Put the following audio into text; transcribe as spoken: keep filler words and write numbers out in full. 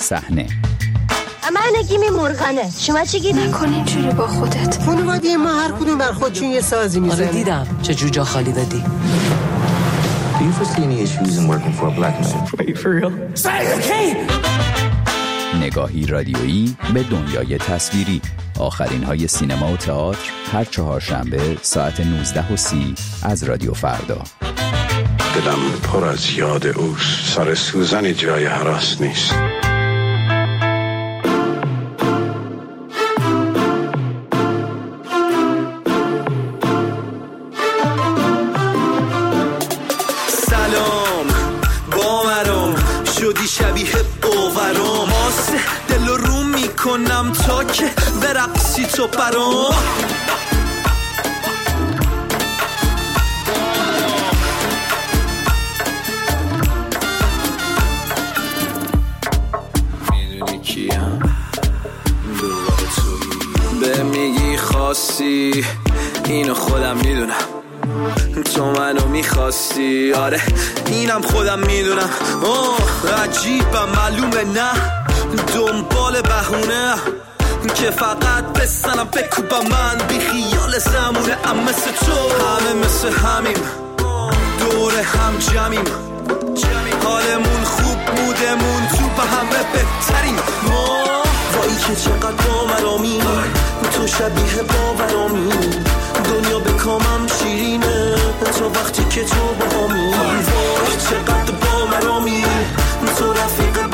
صحنه. من نگیمی مرغانه، شما چی گیری؟ نکن اینجوری با خودت. خانواده ما هر کدوم بر خودشون یه سازی میزنه. آره دیدم چه جوجا خالی دادی. Do you foresee any issues in working for a black man? Wait, for real? Say okay! نگاهی رادیویی به دنیای تصویری. آخرین های سینما و تئاتر هر چهارشنبه ساعت نوزده و سی از رادیو فردا. دلم پر از یاد اوست، سر سوزن جای هراس نیست. سلام باورم شدی شبیه باورم، آسه دل رو میکنم تا که برقصی تو برام. میدونی کیم دوباره تویی، به میگی خواستی اینو خودم میدونم، تو منو میخواستی، آره اینم خودم میدونم. اوه عجیبم معلومه نه دنبال بهونه که فقط بسنم بکوبم، من بی خیال زمونه ام مثل تو، همه مثل همیم دور هم جمعیم، حالمون خوب مودمون تو به همه بهتریم. ما وایی که چقدر باورامی تو شبیه باورامی، دنیا به کامم شیرینه تو وقتی که تو با همی، وای چقدر باورامی تو رفیق